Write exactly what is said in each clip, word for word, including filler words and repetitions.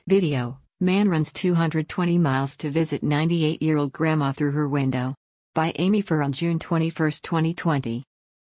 Video: Man runs two hundred twenty miles to visit ninety-eight-year-old grandma through her window. By Amy Fur on June twenty-first, twenty twenty.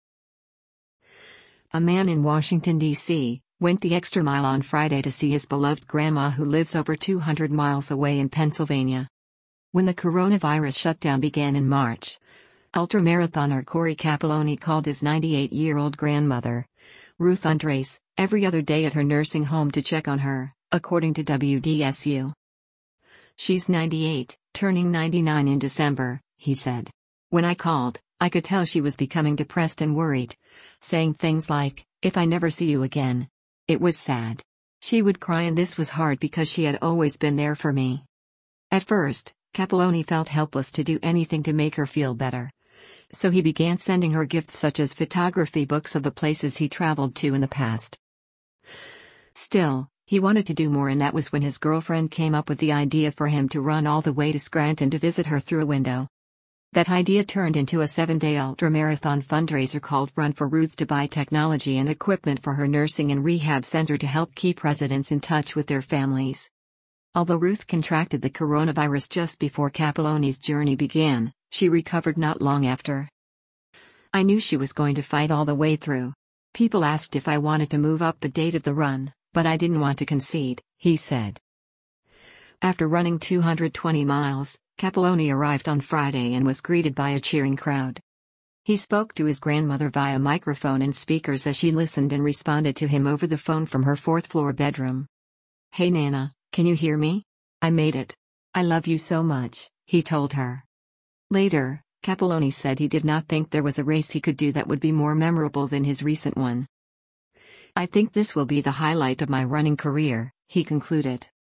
A man in Washington, D C, went the extra mile on Friday to see his beloved grandma who lives over two hundred miles away in Pennsylvania. When the coronavirus shutdown began in March, ultramarathoner Corey Capelloni called his ninety-eight-year-old grandmother, Ruth Andres, every other day at her nursing home to check on her, according to W D S U. "She's ninety-eight, turning ninety-nine in December," he said. "When I called, I could tell she was becoming depressed and worried, saying things like, 'If I never see you again.' It was sad. She would cry, and this was hard because she had always been there for me." At first, Capelloni felt helpless to do anything to make her feel better. So he began sending her gifts such as photography books of the places he traveled to in the past. Still, he wanted to do more, and that was when his girlfriend came up with the idea for him to run all the way to Scranton to visit her through a window. That idea turned into a seven-day ultramarathon fundraiser called Run for Ruth to buy technology and equipment for her nursing and rehab center to help keep residents in touch with their families. Although Ruth contracted the coronavirus just before Capelloni's journey began, she recovered not long after. "I knew she was going to fight all the way through. People asked if I wanted to move up the date of the run, but I didn't want to concede," he said. After running two hundred twenty miles, Capelloni arrived on Friday and was greeted by a cheering crowd. He spoke to his grandmother via microphone and speakers as she listened and responded to him over the phone from her fourth-floor bedroom. "Hey Nana, can you hear me? I made it. I love you so much," he told her. Later, Capelloni said he did not think there was a race he could do that would be more memorable than his recent one. "I think this will be the highlight of my running career," he concluded.